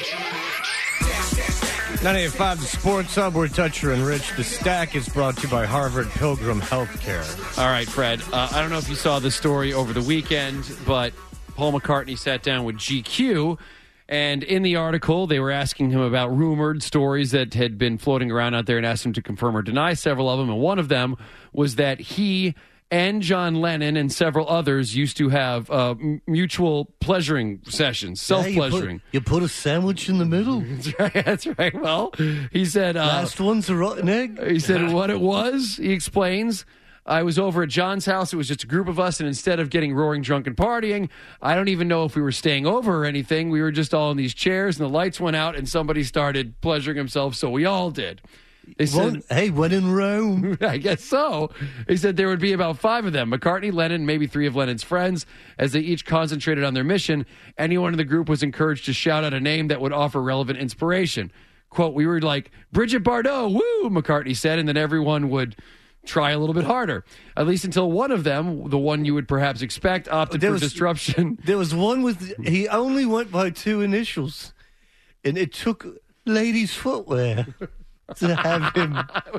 [SPEAKER 6] ninety-eight point five, the Sports Hub. We're Toucher and Rich. The stack is brought to you by Harvard Pilgrim Healthcare.
[SPEAKER 7] All right, Fred. Uh, I don't know if you saw the story over the weekend, but Paul McCartney sat down with G Q, and in the article, they were asking him about rumored stories that had been floating around out there and asked him to confirm or deny several of them. And one of them was that he and John Lennon and several others used to have uh, m- mutual pleasuring sessions, self-pleasuring.
[SPEAKER 6] You put, you put a sandwich in the middle.
[SPEAKER 7] That's right. That's right. Well, he said... Uh,
[SPEAKER 6] Last one's a rotten egg.
[SPEAKER 7] He said what it was, he explains... I was over at John's house. It was just a group of us, and instead of getting roaring drunk and partying, I don't even know if we were staying over or anything. We were just all in these chairs, and the lights went out, and somebody started pleasuring himself, so we all did. They said,
[SPEAKER 6] One, hey, when in Rome.
[SPEAKER 7] I guess so. He said there would be about five of them, McCartney, Lennon, maybe three of Lennon's friends. As they each concentrated on their mission, anyone in the group was encouraged to shout out a name that would offer relevant inspiration. Quote, we were like, Bridget Bardot, woo, McCartney said, and then everyone would... try a little bit harder, at least until one of them, the one you would perhaps expect, opted
[SPEAKER 6] There
[SPEAKER 7] for
[SPEAKER 6] was-
[SPEAKER 7] disruption.
[SPEAKER 6] There was one with, he only went by two initials, and it took ladies' footwear to have him.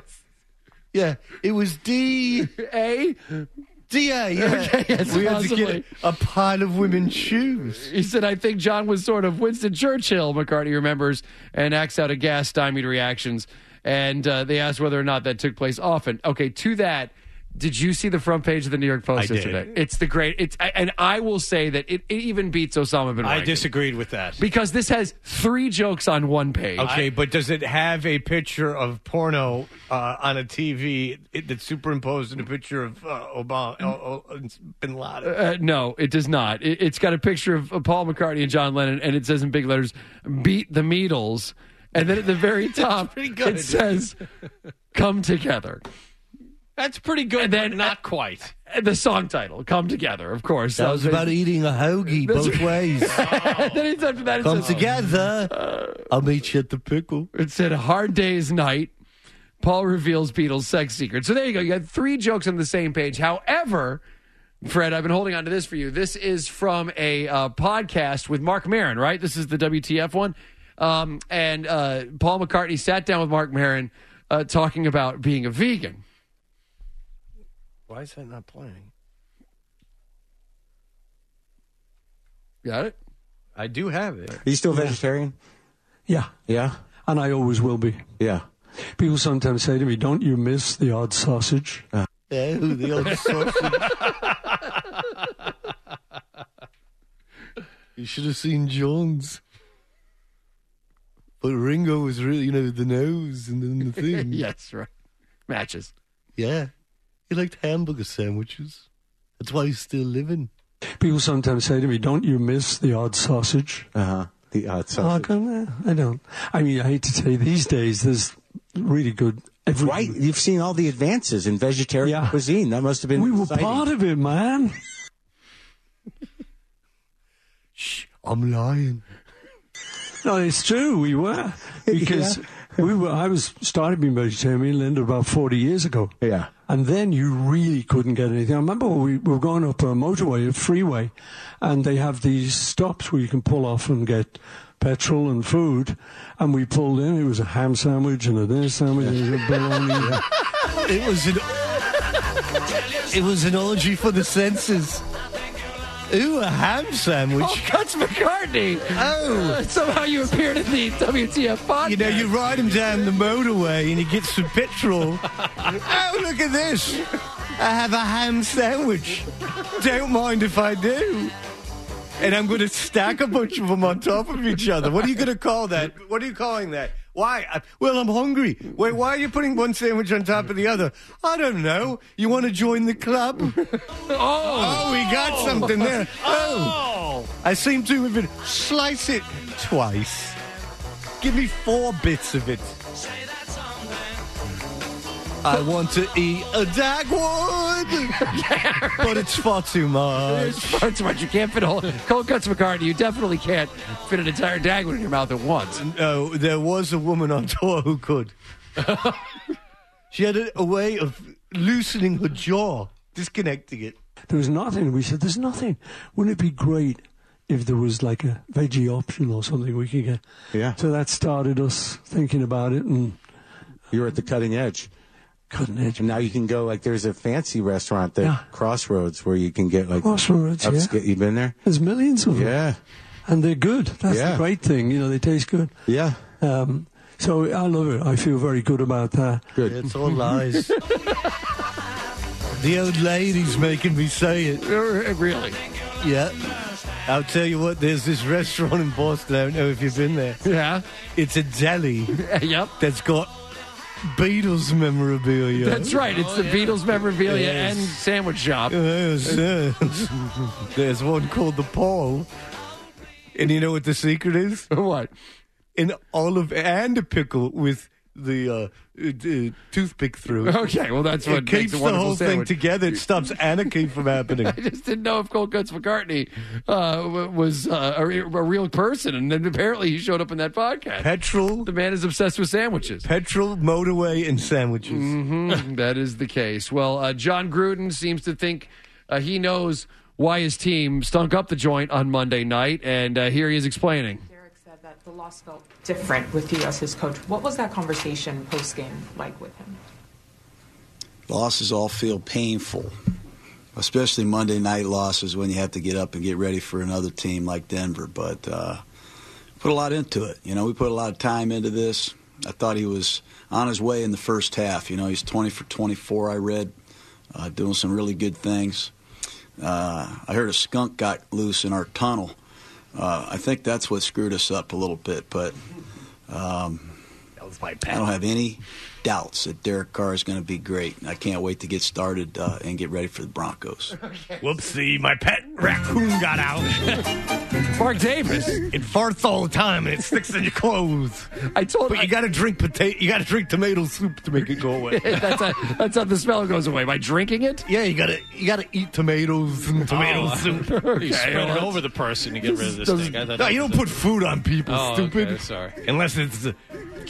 [SPEAKER 6] Yeah, it was D.
[SPEAKER 7] A?
[SPEAKER 6] D A, yeah.
[SPEAKER 7] Okay, yes,
[SPEAKER 6] we had to
[SPEAKER 7] possibly.
[SPEAKER 6] get a pile of women's shoes.
[SPEAKER 7] He said, I think John was sort of Winston Churchill, McCartney remembers, and acts out of gas stymied reactions. And uh, they asked whether or not that took place often. Okay, to that, did you see the front page of the New York Post
[SPEAKER 6] I did.
[SPEAKER 7] yesterday? It's the great. It's and I will say that it, it even beats Osama bin
[SPEAKER 8] I
[SPEAKER 7] Laden.
[SPEAKER 8] disagreed with that.
[SPEAKER 7] Because this has three jokes on one page.
[SPEAKER 6] Okay, but does it have a picture of porno uh, on a T V it, that's superimposed in a picture of uh, Obama, uh, uh, Bin Laden?
[SPEAKER 7] Uh, no, it does not. It, it's got a picture of, of Paul McCartney and John Lennon, and it says in big letters, "Beat the Beatles." And then at the very top,
[SPEAKER 8] pretty good.
[SPEAKER 7] it says, "Come Together."
[SPEAKER 8] That's pretty good,
[SPEAKER 7] And then-
[SPEAKER 8] but not quite.
[SPEAKER 7] And the song title, "Come Together," of course.
[SPEAKER 6] That was about eating a hoagie
[SPEAKER 7] That's
[SPEAKER 6] both
[SPEAKER 7] right.
[SPEAKER 6] ways.
[SPEAKER 7] And then it's after that, it
[SPEAKER 6] Come
[SPEAKER 7] says,
[SPEAKER 6] together. I'll meet you at the pickle.
[SPEAKER 7] it said, "A hard day's night." Paul reveals Beatles' sex secret. So there you go. You got three jokes on the same page. However, Fred, I've been holding on to this for you. This is from a uh, podcast with Mark Maron, right? This is the W T F one. Um, and uh, Paul McCartney sat down with Mark Maron uh, talking about being a vegan.
[SPEAKER 6] Why is that not playing?
[SPEAKER 7] Got it?
[SPEAKER 6] I do have it.
[SPEAKER 12] Are you still vegetarian?
[SPEAKER 13] Yeah,
[SPEAKER 12] Yeah?
[SPEAKER 13] and I always will be.
[SPEAKER 12] Yeah.
[SPEAKER 13] People sometimes say to me, don't you miss the odd sausage?
[SPEAKER 6] Oh, the old sausage. You should have seen John's. But Ringo was really, you know, the nose and then the thing.
[SPEAKER 7] Yes, right. Matches.
[SPEAKER 6] Yeah. He liked hamburger sandwiches. That's why he's still living.
[SPEAKER 13] People sometimes say to me, don't you miss the odd sausage?
[SPEAKER 12] Uh-huh. The odd
[SPEAKER 13] Oh, I
[SPEAKER 12] sausage.
[SPEAKER 13] go, "Eh, I don't. I mean, I hate to say these days, there's really good... Every,
[SPEAKER 12] Right. You've seen all the advances in vegetarian
[SPEAKER 13] Yeah.
[SPEAKER 12] cuisine. That must have been
[SPEAKER 13] We were
[SPEAKER 12] exciting.
[SPEAKER 13] part of it, man.
[SPEAKER 6] Shh, I'm lying.
[SPEAKER 13] No, it's true. We were because we were. I was started being vegetarian, Linda, about forty years ago.
[SPEAKER 12] Yeah.
[SPEAKER 13] And then you really couldn't get anything. I remember we were going up a motorway, a freeway, and they have these stops where you can pull off and get petrol and food. And we pulled in. It was a ham sandwich and a this sandwich and a bologna.
[SPEAKER 6] It was an It was an orgy for the senses. Ooh, a ham sandwich.
[SPEAKER 7] Oh, Cuts McCartney.
[SPEAKER 6] Oh.
[SPEAKER 7] Uh, somehow you appeared in the W T F podcast.
[SPEAKER 6] You know, you ride him down the motorway and you get some petrol. Oh, look at this. I have a ham sandwich. Don't mind if I do. And I'm going to stack a bunch of them on top of each other. What are you going to call that? What are you calling that? Why? I, well, I'm hungry. Wait, why are you putting one sandwich on top of the other? I don't know. You want to join the club?
[SPEAKER 7] Oh,
[SPEAKER 6] Oh, we got something there. Oh, I seem to have been slice it twice. Give me four bits of it. I want to eat a Dagwood, but it's far too much.
[SPEAKER 7] It's far too much. You can't fit a whole Cold Cuts McCartney. You definitely can't fit an entire Dagwood in your mouth at once.
[SPEAKER 6] No, there was a woman on tour who could. She had a, a way of loosening her jaw, disconnecting it.
[SPEAKER 13] There was nothing. We said, there's nothing. Wouldn't it be great if there was like a veggie option or something we could get?
[SPEAKER 12] Yeah.
[SPEAKER 13] So that started us thinking about it. And
[SPEAKER 12] you were at the cutting edge.
[SPEAKER 13] Cutting edge.
[SPEAKER 12] And now you can go, like, there's a fancy restaurant at
[SPEAKER 13] Yeah.
[SPEAKER 12] Crossroads where you can get, like,
[SPEAKER 13] Crossroads,
[SPEAKER 12] upscale.
[SPEAKER 13] yeah.
[SPEAKER 12] You been there?
[SPEAKER 13] There's millions of them.
[SPEAKER 12] Yeah.
[SPEAKER 13] And they're good. That's
[SPEAKER 12] Yeah.
[SPEAKER 13] the great thing. You know, they taste good.
[SPEAKER 12] Yeah.
[SPEAKER 13] Um, so I love it. I feel very good about that.
[SPEAKER 12] Good.
[SPEAKER 6] It's all lies. The old lady's making me say it.
[SPEAKER 7] Really?
[SPEAKER 6] Yeah. I'll tell you what, there's this restaurant in Boston, I don't know if you've been there.
[SPEAKER 7] Yeah.
[SPEAKER 6] It's a deli.
[SPEAKER 7] Yep.
[SPEAKER 6] That's got Beatles memorabilia.
[SPEAKER 7] That's right. It's the Beatles memorabilia
[SPEAKER 6] Yes.
[SPEAKER 7] and sandwich shop.
[SPEAKER 6] Yes, yes. There's one called the Paul. And you know what the secret is?
[SPEAKER 7] What?
[SPEAKER 6] An olive and a pickle with the uh, uh, uh, toothpick through.
[SPEAKER 7] Okay, well, that's what
[SPEAKER 6] it
[SPEAKER 7] makes
[SPEAKER 6] keeps
[SPEAKER 7] a
[SPEAKER 6] the
[SPEAKER 7] wonderful
[SPEAKER 6] whole
[SPEAKER 7] sandwich.
[SPEAKER 6] thing together. It stops anarchy from happening.
[SPEAKER 7] I just didn't know if Cold Cuts McCartney uh, w- was uh, a, re- a real person, and then apparently he showed up in that podcast.
[SPEAKER 6] Petrol.
[SPEAKER 7] The man is obsessed with sandwiches.
[SPEAKER 6] Petrol, motorway, and sandwiches.
[SPEAKER 7] Mm-hmm. That is the case. Well, uh, John Gruden seems to think uh, he knows why his team stunk up the joint on Monday night, and uh, here he is explaining.
[SPEAKER 14] Derek said that the loss felt different with you as his coach. What was that conversation post-game like with him?
[SPEAKER 15] Losses all feel painful, especially Monday night losses when you have to get up and get ready for another team like Denver. But uh, put a lot into it. You know, we put a lot of time into this. I thought he was on his way in the first half. You know, he's twenty for twenty-four, I read, uh, doing some really good things. Uh, I heard a skunk got loose in our tunnel. Uh, I think that's what screwed us up a little bit. But um,
[SPEAKER 6] that was my
[SPEAKER 15] I
[SPEAKER 6] pen.
[SPEAKER 15] don't have any doubts that Derek Carr is going to be great. I can't wait to get started uh, and get ready for the Broncos.
[SPEAKER 6] Whoopsie, my pet raccoon got out.
[SPEAKER 7] Mark Davis.
[SPEAKER 6] It farts all the time and it sticks in your clothes.
[SPEAKER 7] I told
[SPEAKER 6] But you got to drink potato. You got to drink tomato soup to make it go away.
[SPEAKER 7] that's, how, that's how the smell goes away, by drinking it?
[SPEAKER 6] Yeah, you got to you got to eat tomatoes and tomato
[SPEAKER 8] Oh,
[SPEAKER 6] soup.
[SPEAKER 8] You spread it over the person to get rid of this thing. I thought
[SPEAKER 6] No,
[SPEAKER 8] that
[SPEAKER 6] you
[SPEAKER 8] was
[SPEAKER 6] don't
[SPEAKER 8] a-
[SPEAKER 6] put food on people,
[SPEAKER 8] Oh,
[SPEAKER 6] stupid.
[SPEAKER 8] okay, sorry.
[SPEAKER 6] Unless it's uh,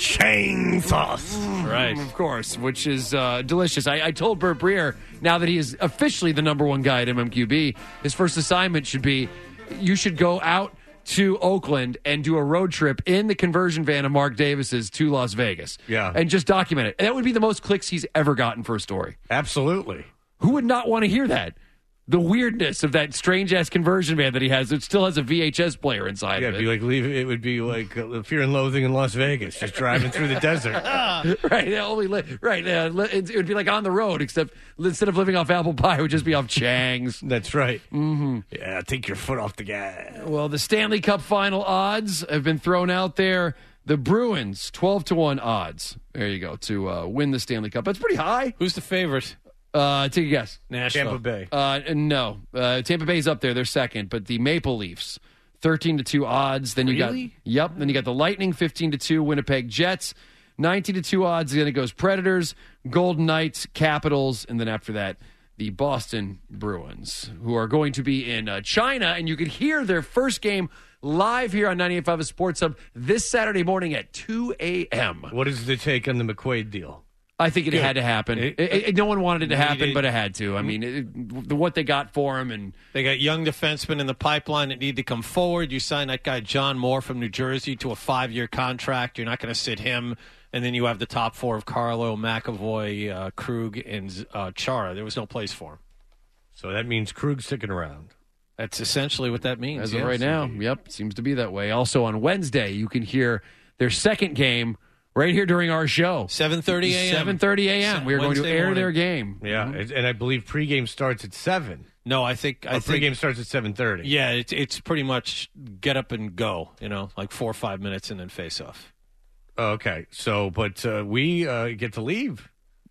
[SPEAKER 6] chain sauce.
[SPEAKER 8] Right.
[SPEAKER 7] Of course, which is uh, delicious. I, I told Bert Breer, now that he is officially the number one guy at M M Q B, his first assignment should be, you should go out to Oakland and do a road trip in the conversion van of Mark Davis's to Las Vegas.
[SPEAKER 6] Yeah.
[SPEAKER 7] And just document it. And that would be the most clicks he's ever gotten for a story.
[SPEAKER 6] Absolutely.
[SPEAKER 7] Who would not want to hear that? The weirdness of that strange-ass conversion van that he has. It still has a V H S player inside
[SPEAKER 6] Yeah,
[SPEAKER 7] of
[SPEAKER 6] it'd
[SPEAKER 7] it.
[SPEAKER 6] be like leave, it would be like uh, Fear and Loathing in Las Vegas, just driving through the desert.
[SPEAKER 7] right, they only li- right. Uh, li- it it would be like on the road, except instead of living off apple pie, it would just be off Chang's.
[SPEAKER 6] That's right. Mm-hmm. Yeah, take your foot off the gas.
[SPEAKER 7] Well, the Stanley Cup final odds have been thrown out there. The Bruins, twelve to one odds. There you go, to uh, win the Stanley Cup. That's pretty high.
[SPEAKER 8] Who's the favorite?
[SPEAKER 7] Uh, take a guess.
[SPEAKER 8] Nashville.
[SPEAKER 6] Tampa Bay.
[SPEAKER 7] Uh, no, uh, Tampa Bay's up there. They're second, but the Maple Leafs, thirteen to two odds. Then you
[SPEAKER 6] Really?
[SPEAKER 7] got yep. Then you got the Lightning, fifteen to two. Winnipeg Jets, nineteen to two odds. Then it goes Predators, Golden Knights, Capitals, and then after that, the Boston Bruins, who are going to be in uh, China, and you could hear their first game live here on ninety-eight point five Sports Hub this Saturday morning at two a.m.
[SPEAKER 6] What is the take on the McQuaid deal?
[SPEAKER 7] I think it had to happen. It, it, it- no one wanted it to happen,
[SPEAKER 8] Needed-
[SPEAKER 7] but it had to. I mean, it, the, what they got for him, and
[SPEAKER 8] They got young defensemen in the pipeline that need to come forward. You sign that guy John Moore from New Jersey to a five-year contract. You're not going to sit him. And then you have the top four of Carlo, McAvoy, uh, Krug, and uh, Chara. There was no place for him.
[SPEAKER 6] So that means Krug's sticking around.
[SPEAKER 8] That's essentially what that means.
[SPEAKER 7] as
[SPEAKER 8] yes.
[SPEAKER 7] of right now, yep, seems to be that way. Also on Wednesday, you can hear their second game right here during our show.
[SPEAKER 8] seven thirty a.m.
[SPEAKER 7] seven thirty a.m. We are going to
[SPEAKER 8] Wednesday
[SPEAKER 7] air
[SPEAKER 8] morning.
[SPEAKER 7] their game.
[SPEAKER 6] Yeah, and- and I believe pregame starts at seven.
[SPEAKER 8] No, I think I
[SPEAKER 6] Or
[SPEAKER 8] think
[SPEAKER 6] pregame starts at seven thirty.
[SPEAKER 8] Yeah, it's it's pretty much get up and go. You know, like four or five minutes and then face off.
[SPEAKER 6] Okay, so but uh, we uh, get to leave.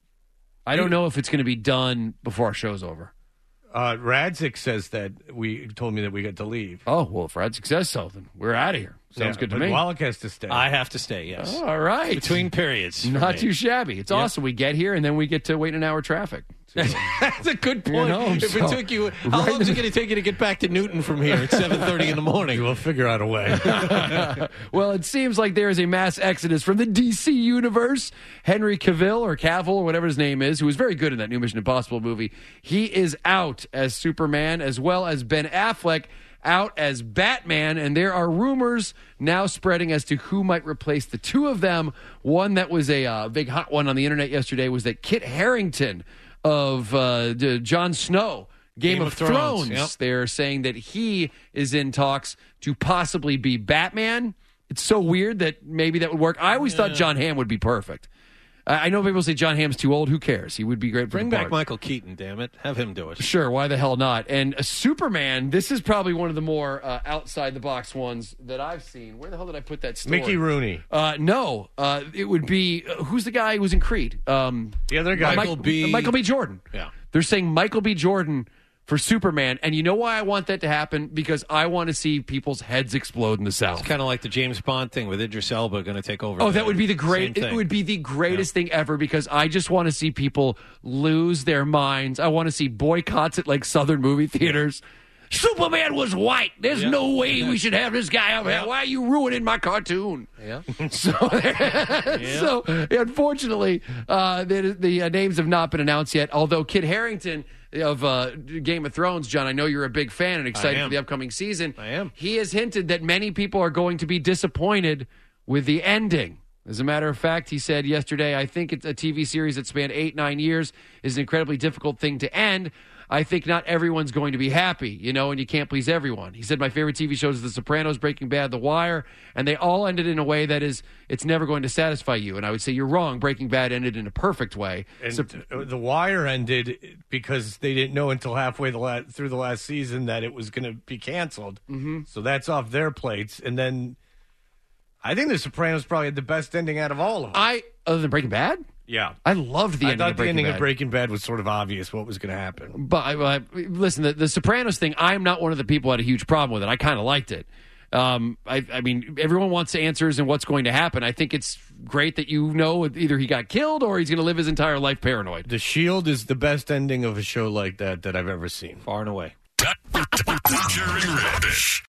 [SPEAKER 7] I don't know if it's going to be done before our show's over.
[SPEAKER 6] Uh, Radzik says that we told me that we got to leave.
[SPEAKER 7] Oh, well, if Radzik says so, then we're out of here. Sounds
[SPEAKER 6] Yeah,
[SPEAKER 7] good to
[SPEAKER 6] but
[SPEAKER 7] me.
[SPEAKER 6] Wallach has to stay.
[SPEAKER 8] I have to stay, yes.
[SPEAKER 7] All right.
[SPEAKER 8] Between periods. for
[SPEAKER 7] Not
[SPEAKER 8] me.
[SPEAKER 7] too shabby. It's
[SPEAKER 8] Yep.
[SPEAKER 7] awesome. We get here, and then we get to wait an hour traffic.
[SPEAKER 8] That's a good
[SPEAKER 7] You
[SPEAKER 8] point.
[SPEAKER 7] know,
[SPEAKER 8] if
[SPEAKER 7] so-
[SPEAKER 8] it took you, how
[SPEAKER 7] right
[SPEAKER 8] long is it going to take you to get back to Newton from here at seven thirty in the morning?
[SPEAKER 6] We'll figure out a way.
[SPEAKER 7] Well, it seems like there is a mass exodus from the D C universe. Henry Cavill, or Cavill, or whatever his name is, who was very good in that new Mission Impossible movie, he is out as Superman, as well as Ben Affleck out as Batman, and there are rumors now spreading as to who might replace the two of them. One that was a uh, big hot one on the internet yesterday was that Kit Harington of uh, D- Jon Snow, Game,
[SPEAKER 8] Game
[SPEAKER 7] of,
[SPEAKER 8] of Thrones,
[SPEAKER 7] Thrones.
[SPEAKER 8] yep.
[SPEAKER 7] They're saying that he is in talks to possibly be Batman. It's so weird that maybe that would work. I always thought John Hamm would be perfect. I I know people say John Hamm's too old. Who cares? He would be great for
[SPEAKER 8] Bring
[SPEAKER 7] the
[SPEAKER 8] back
[SPEAKER 7] part.
[SPEAKER 8] Michael Keaton, damn it. Have him do it.
[SPEAKER 7] Sure, why the hell not? And uh, Superman, this is probably one of the more uh, outside-the-box ones that I've seen. Where the hell did I put that story?
[SPEAKER 6] Mickey Rooney.
[SPEAKER 7] Uh, no, uh, it would be, uh, who's the guy who was in Creed? Um,
[SPEAKER 6] The other guy.
[SPEAKER 8] Michael B.
[SPEAKER 7] Michael B. Jordan.
[SPEAKER 8] Yeah.
[SPEAKER 7] They're saying Michael B. Jordan for Superman. And you know why I want that to happen? Because I want to see people's heads explode in the South.
[SPEAKER 8] It's kind of like the James Bond thing with Idris Elba going to take over.
[SPEAKER 7] Oh,
[SPEAKER 8] the
[SPEAKER 7] that would be the great.
[SPEAKER 8] same
[SPEAKER 7] It
[SPEAKER 8] thing.
[SPEAKER 7] would be the greatest thing ever because I just want to see people lose their minds. I want to see boycotts at like Southern movie theaters. Superman was white. There's
[SPEAKER 8] Yeah.
[SPEAKER 7] no way we should have this guy up here.
[SPEAKER 8] Yeah.
[SPEAKER 7] Why are you ruining my cartoon?
[SPEAKER 8] Yeah.
[SPEAKER 7] So, so unfortunately, uh, the, the uh, names have not been announced yet. Although Kit Harington of uh, Game of Thrones, John, I know you're a big fan and excited
[SPEAKER 8] am.
[SPEAKER 7] for the upcoming season.
[SPEAKER 8] I am.
[SPEAKER 7] He has hinted that many people are going to be disappointed with the ending. As a matter of fact, he said yesterday, I think it's a T V series that spanned eight, nine years is an incredibly difficult thing to end. I think not everyone's going to be happy, you know, and you can't please everyone. He said, my favorite T V shows are The Sopranos, Breaking Bad, The Wire, and they all ended in a way that is, it's never going to satisfy you. And I would say you're wrong. Breaking Bad ended in a perfect way.
[SPEAKER 6] And
[SPEAKER 7] So-
[SPEAKER 6] uh, The Wire ended because they didn't know until halfway the la- through the last season that it was going to be canceled. Mm-hmm. So that's off their plates. And then I think The Sopranos probably had the best ending out of all of them.
[SPEAKER 7] I, other than Breaking Bad?
[SPEAKER 6] Yeah.
[SPEAKER 7] I loved the
[SPEAKER 6] I
[SPEAKER 7] ending
[SPEAKER 6] thought
[SPEAKER 7] of
[SPEAKER 6] the
[SPEAKER 7] Breaking
[SPEAKER 6] ending
[SPEAKER 7] Bad.
[SPEAKER 6] of Breaking Bad was sort of obvious what was going to happen.
[SPEAKER 7] But uh, listen, the, the Sopranos thing, I'm not one of the people who had a huge problem with it. I kind of liked it. Um, I, I mean, everyone wants answers and what's going to happen. I think it's great that you know either he got killed or he's going to live his entire life paranoid.
[SPEAKER 6] The Shield is the best ending of a show like that that I've ever seen.
[SPEAKER 8] Far and away.
[SPEAKER 3] Dutcher and Rich.